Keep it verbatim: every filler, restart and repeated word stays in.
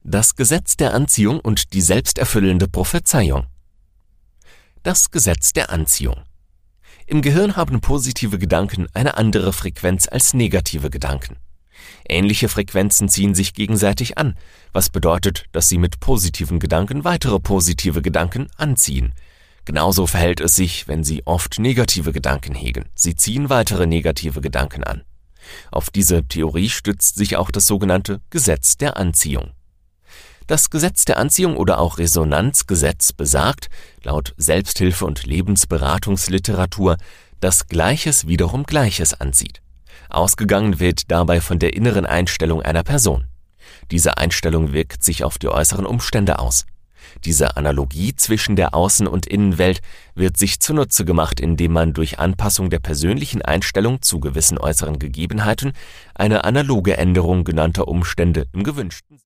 Das Gesetz der Anziehung und die selbsterfüllende Prophezeiung. Das Gesetz der Anziehung. Im Gehirn haben positive Gedanken eine andere Frequenz als negative Gedanken. Ähnliche Frequenzen ziehen sich gegenseitig an, was bedeutet, dass sie mit positiven Gedanken weitere positive Gedanken anziehen. Genauso verhält es sich, wenn Sie oft negative Gedanken hegen. Sie ziehen weitere negative Gedanken an. Auf diese Theorie stützt sich auch das sogenannte Gesetz der Anziehung. Das Gesetz der Anziehung oder auch Resonanzgesetz besagt, laut Selbsthilfe- und Lebensberatungsliteratur, dass Gleiches wiederum Gleiches anzieht. Ausgegangen wird dabei von der inneren Einstellung einer Person. Diese Einstellung wirkt sich auf die äußeren Umstände aus. Diese Analogie zwischen der Außen- und Innenwelt wird sich zunutze gemacht, indem man durch Anpassung der persönlichen Einstellung zu gewissen äußeren Gegebenheiten eine analoge Änderung genannter Umstände im gewünschten